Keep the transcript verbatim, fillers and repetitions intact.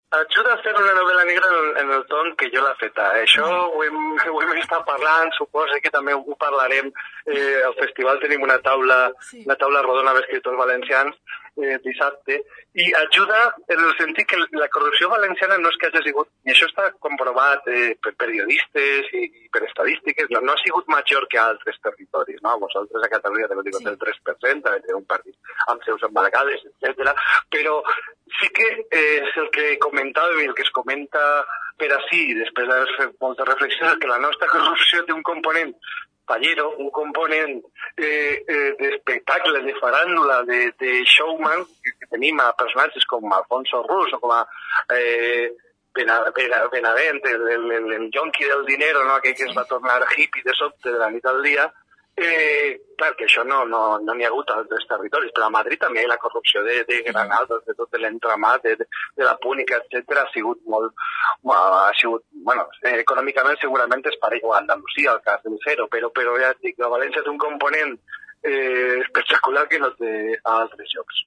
ajuda a fer una novel·la negra en, en el ton que jo l'he feta. Això ho hem, ho hem estat parlant, suposo que també ho parlarem. Eh, al festival tenim una taula, sí. una taula rodona d'escriptors valencians eh, dissabte, i ajuda en el sentit que la corrupció valenciana no és que hagi sigut, i això està comprovat eh, per periodistes i, i per estadístiques, no, no ha sigut major que a altres territoris, no? Vosaltres a Catalunya també diu sí. el tres per cent, també un partit amb seus embargades, etcètera. Però sí que eh, és el que comentàvem i el que es comenta per ací, després d'haver fet moltes reflexions, que la nostra corrupció té un component pallero, un component eh, eh, d'espectacle, de faràndula, de, de showman, que, que tenim a personatges com Alfonso Rus o com a eh, Benavent, el, el, el, el yonqui del dinero, no? Aquell que es va tornar hippie de sobte de la nit al dia. Eh, clar, que això no no no n'hi ha hagut a altres territoris, però a Madrid també la corrupció de, de Granados, de tot l'entramat, de, de, de la Púnica, etcètera, ha sigut molt, ha sigut, bueno, eh, econòmicament segurament és parell a Andalusia, el cas del zero, però, però ja dic, la València té un component eh, espectacular que no té a altres llocs.